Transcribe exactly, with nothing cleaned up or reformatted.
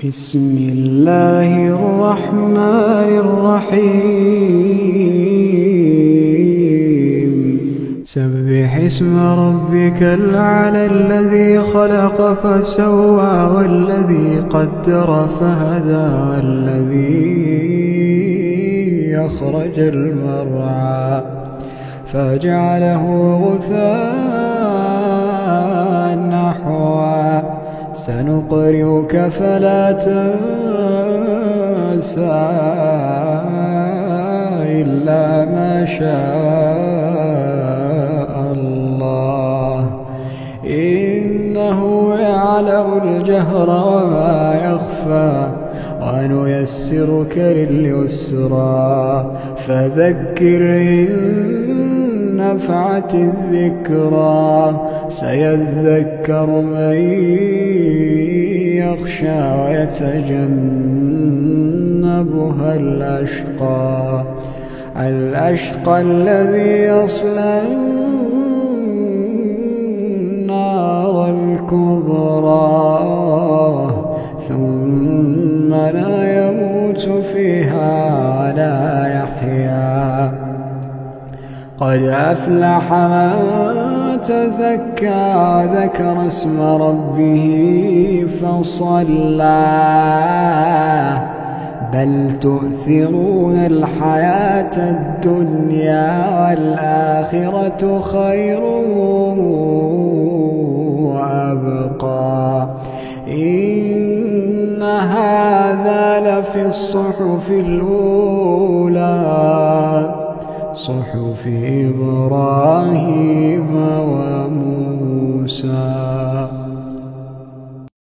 بسم الله الرحمن الرحيم سبح اسم ربك الأعلى الذي خلق فسوى والذي قدر فهدى والذي أخرج المرعى فجعله غثاء نحوا سنقرئك فلا تنسى إلا ما شاء الله إنه يعلم الجهر وما يخفى ونيسرك لليسرى فذكر إن نفعت الذكرى سيذكر من يخشى ويتجنبها الأشقى الأشقى الذي يصلى النار الكبرى ثم لا يموت فيها ولا يحيا قد أفلح من تزكى ذكر اسم ربه فصلى بل تؤثرون الحياة الدنيا والآخرة خير وأبقى إن هذا لفي الصحف الأولى صحف إبراهيم وموسى.